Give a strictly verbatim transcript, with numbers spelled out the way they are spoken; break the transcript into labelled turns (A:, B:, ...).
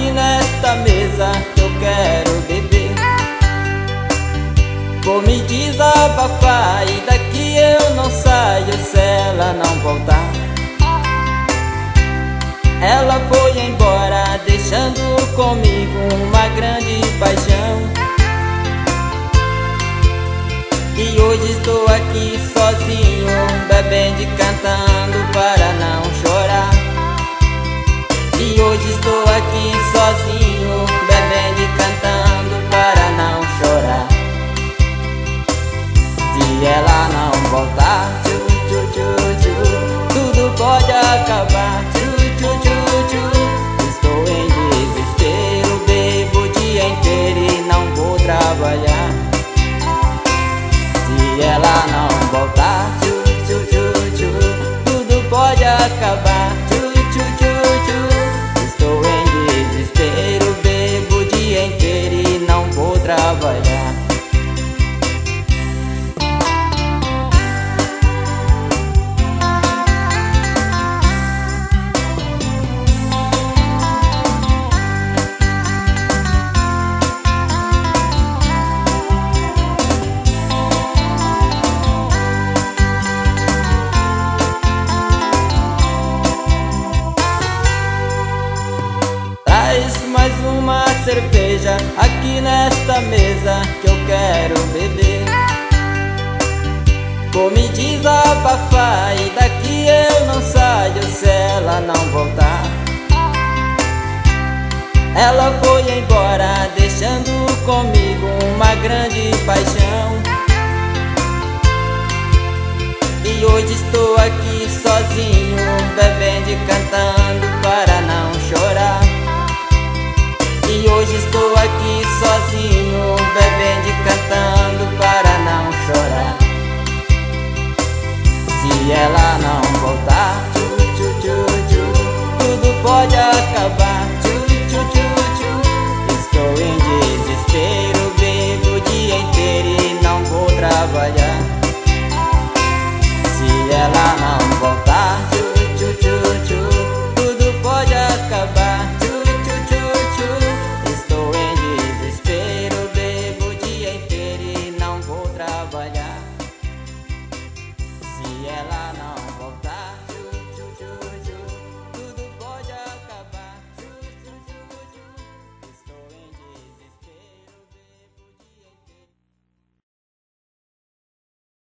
A: aqui nesta mesa que eu quero beber. Vou me desabafar e daqui eu não saio se ela não voltar. Ela foi embora deixando comigo uma grande paixão. E hoje estou aqui sozinho, bebendo e cantando para não chorar. E hoje estou aqui sozinho, bebendo e cantando para não chorar. Se ela não voltar, tchu, tchu, tchu, tchu, tudo pode acabar, tchu, tchu, tchu, tchu. Estou em desespero, bebo o dia inteiro e não vou trabalhar. Se ela não voltar, tchu, tchu, tchu, tchu, tudo pode acabar, tchu, tchu, tchu, tchu. Estou em desespero, bebo o dia inteiro e não vou trabalhar. Mais uma cerveja aqui nesta mesa que eu quero beber. Vou me desabafar e daqui eu não saio se ela não voltar. Ela foi embora